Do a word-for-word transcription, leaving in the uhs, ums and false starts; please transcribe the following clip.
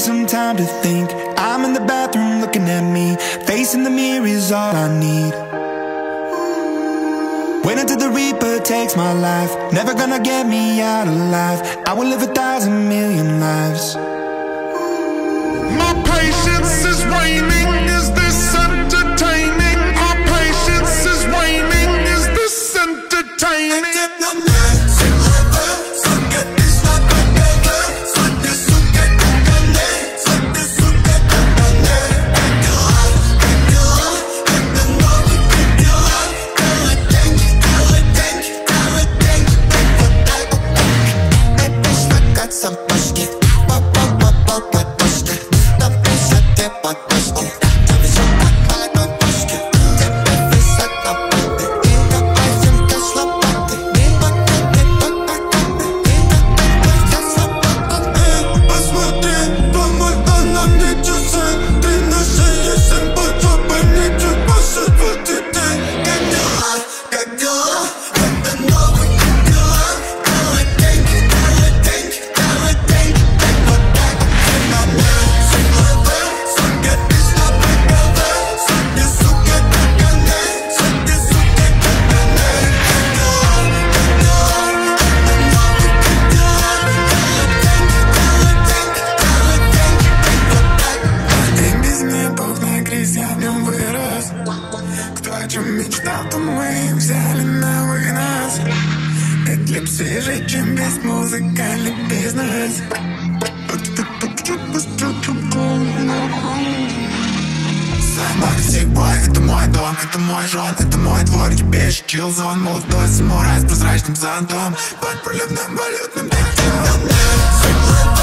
some time to think. I'm in the bathroom looking at me. Facing the mirror is all I need. Wait until the Reaper takes my life. Never gonna get me out alive. I will live a thousand million lives. My patience is waning. Is this entertaining? My patience is waning. Is this entertaining? Мечтал, то мы взяли на вынос. Клип свежий, чем весь музыкальный бизнес. Максик бой, это мой дом, это мой жен, это мой двор, кипящий чилзон. Молодой самурай с прозрачным зонтом под проливным валютным дождем.